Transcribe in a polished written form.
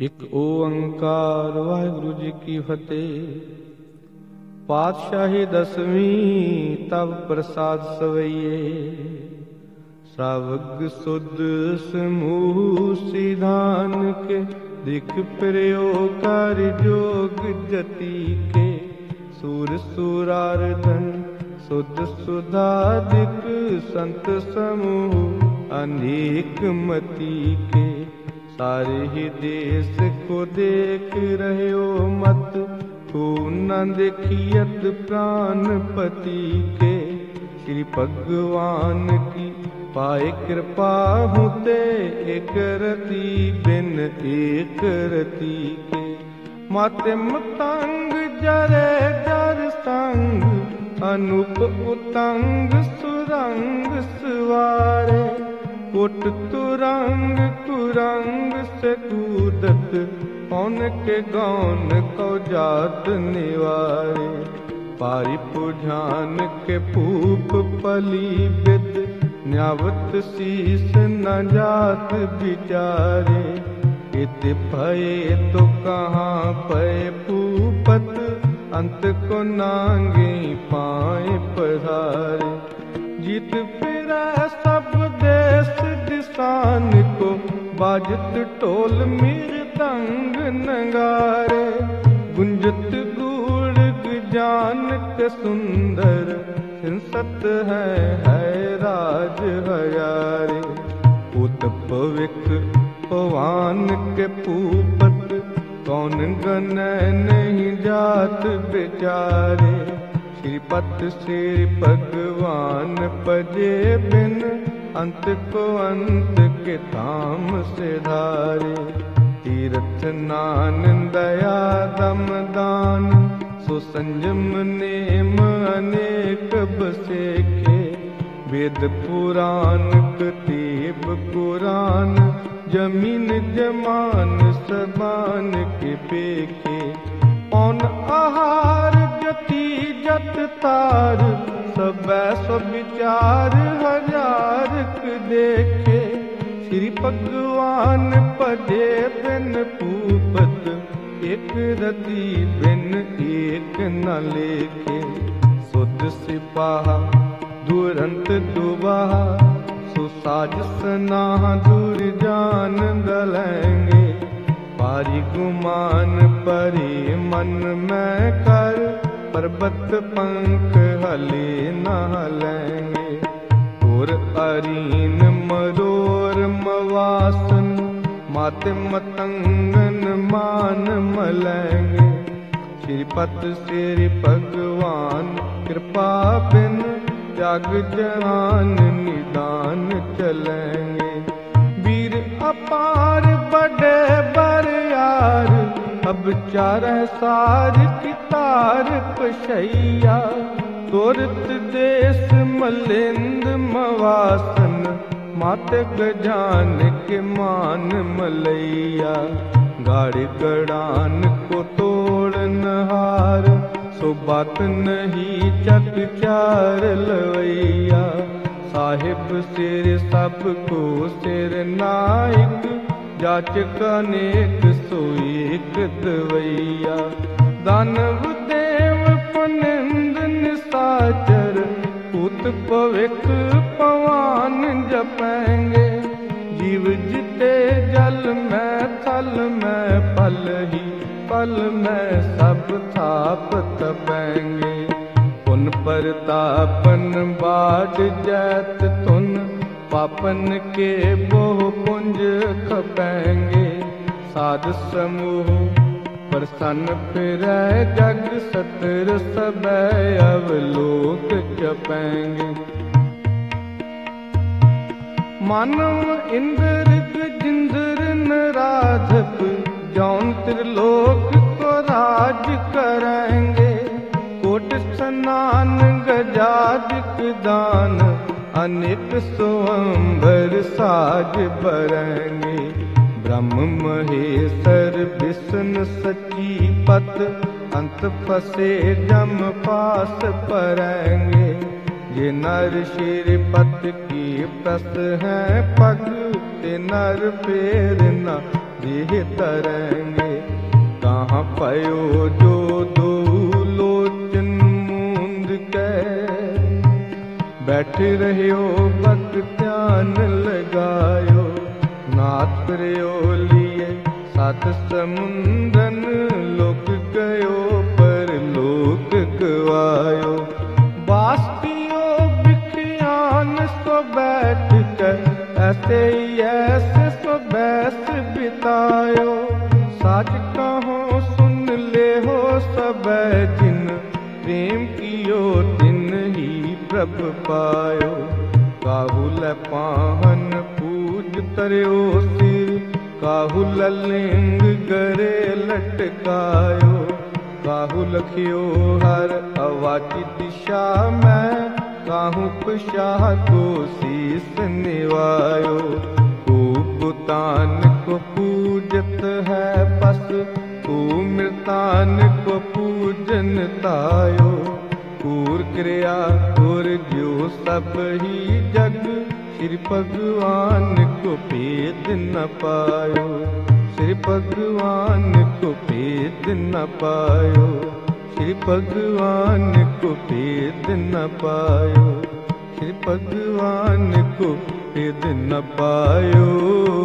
ਇੱਕ ਓੰਕਾਰ ਵਾਹਿਗੁਰੂ ਜੀ ਕੀ ਫਤਿਹ। ਪਾਤਸ਼ਾਹੀ ਦਸਵੀਂ ਤਵ ਪ੍ਰਸਾਦ ਸਵਈਏ, श्रावग सुद समूह सिधान के, दिख प्रियो कर जोग जति के। सूर सुरारधन सुद सुधादिक, संत समूह अनेक मति के। सारे ही देश को देख रहे हो मत, को न देखियत प्राणपति के। श्री भगवान की पाए कृपा होते, एक रति बिन एक रति के। माते मतंग जरे जर संग, अनूप उतंग सुरंग सवारे। कुट तुरंग कुरंग से कूदत, कौन के गौन को जात निवारे। पारी पुझान के पूप पली बिद, न्यावत शीस न जात बिचारे। इत भये तो कहाँ पय पूपत, अंत को नांगे पाए पधारे। जीत फिरै सब देश दिसान को, बाजत ढोल मृदंग नगारे। गुंजत गूढ़ जान के सुंदर, हिंसत है राज हयारे। उत पविक पवान के पूपत, कौन गनै नहीं जात बेचारे। श्रीपत श्री भगवान पजे बिन, अंत को अंत के धाम से धारे। तीर्थ नान दया दम दान, सो संयम नेम अनेक बसेखे। वेद पुराण कतीब कुरान, जमीन जमान सबान के पेखे। पौन आहार जति जत तार, सब सो विचार हजार देखे। श्री भगवान पजे बिन पूपत, एक रति बिन एक न लेखे। सुध सिपाहा दुरंत दुबाहा, सुसाज सनाह दूर जान दलेंगे। पारी गुमान परी मन में कर, पर्वत पंख हले न हलेंगे। और अरीन मरोर मवासन, माते मतंगन मान मलेंगे। श्रीपत श्री भगवान कृपा बिन, जाग जहान निदान चलेंगे। वीर अपार बड़े बरियार, अब चारह सार की तार पशैया। तुरत देश मलिंद मवासन, माते गजान के मान मलैया। गाड़ गड़ान को तोड़ नहार, सो बात नहीं चक चार लवैया। साहिब सिर सबको सिर नायक, जाचक अनेक सो एक दवैया। दानव देव पुनिंद निशाचर, पूत पविक पवान जपेंगे। जीव जिते जल में थल में, पल ही पल में सब थाप तपेंगे। पुन परतापन बाढ़ जैत तुन, पापन के बहु पुंज खपेंगे। साध समूह प्रसन्न फिरै जग, सतर सबै अवलोक जपेंगे। मानव इंद्र जिंद्र नराधप, जौन त्रिलोक को राज करेंगे। कोट स्नान गजादिक दान, अनेक स्वयंवर साज बरेंगे। ब्रह्म महेश्वर विष्णु सचीपत, अंत फसे जम पास परेंगे। ये नर श्रीपत की प्रस है पग, ते नर फेर न ये तरंगे। कहाँ पयो जो दो लोचन मूंद के, बैठ रहियो भक्त ध्यान लगायो। नाथ प्रयो लिए सात समुंदन, लोक गयो पर लोक गवायो। बास्तियो बिखियान सो बैठ कर, ऐसे ही ऐसे सो बैस बितायो। साच कहो सुन ले हो सब जिन, प्रेम कियो तिन ही प्रभ पायो। काहुल पाहन पूज तरयो सिर, काहुल लिंग गरे लटकायो। काहू लखियो हर अवाची दिशा में, काहू कुशाह को शीस निवायो। कुतान को पूजत है बस, तू मृतान को पूजन तायो। कूर क्रिया और जो सब ही जग, श्री भगवान को भेद न पायो। श्री भगवान को भेद न पायो। श्री भगवान को भेद न पायो। श्री भगवान को भेद न पायो।